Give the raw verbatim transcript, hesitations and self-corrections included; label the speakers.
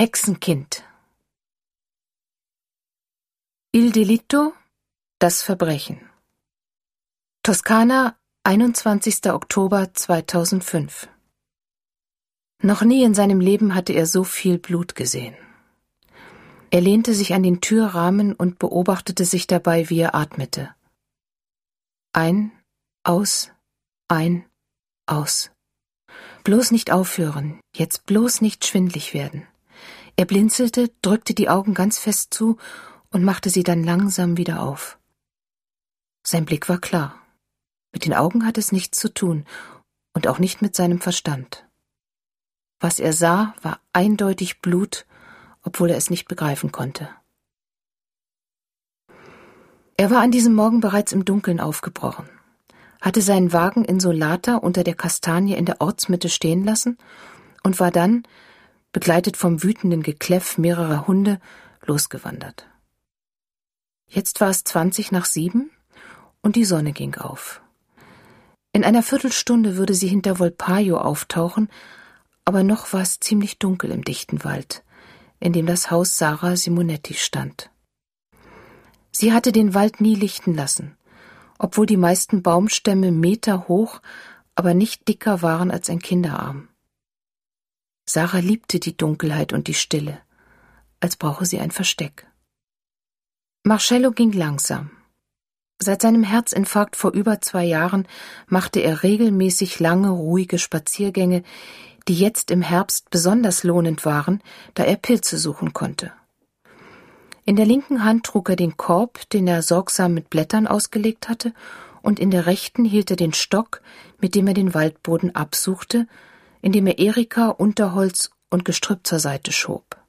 Speaker 1: Hexenkind. Il delitto, das Verbrechen. Toskana, einundzwanzigster Oktober zweitausendfünf. Noch nie in seinem Leben hatte er so viel Blut gesehen. Er lehnte sich an den Türrahmen und beobachtete sich dabei, wie er atmete. Ein, aus, ein, aus. Bloß nicht aufhören, jetzt bloß nicht schwindlig werden. Er blinzelte, drückte die Augen ganz fest zu und machte sie dann langsam wieder auf. Sein Blick war klar. Mit den Augen hatte es nichts zu tun und auch nicht mit seinem Verstand. Was er sah, war eindeutig Blut, obwohl er es nicht begreifen konnte. Er war an diesem Morgen bereits im Dunkeln aufgebrochen, hatte seinen Wagen in Solata unter der Kastanie in der Ortsmitte stehen lassen und war dann, begleitet vom wütenden Gekläff mehrerer Hunde, losgewandert. Jetzt war es zwanzig nach sieben und die Sonne ging auf. In einer Viertelstunde würde sie hinter Volpajo auftauchen, aber noch war es ziemlich dunkel im dichten Wald, in dem das Haus Sara Simonetti stand. Sie hatte den Wald nie lichten lassen, obwohl die meisten Baumstämme Meter hoch, aber nicht dicker waren als ein Kinderarm. Sara liebte die Dunkelheit und die Stille, als brauche sie ein Versteck. Marcello ging langsam. Seit seinem Herzinfarkt vor über zwei Jahren machte er regelmäßig lange, ruhige Spaziergänge, die jetzt im Herbst besonders lohnend waren, da er Pilze suchen konnte. In der linken Hand trug er den Korb, den er sorgsam mit Blättern ausgelegt hatte, und in der rechten hielt er den Stock, mit dem er den Waldboden absuchte, indem er Erika, Unterholz und Gestrüpp zur Seite schob.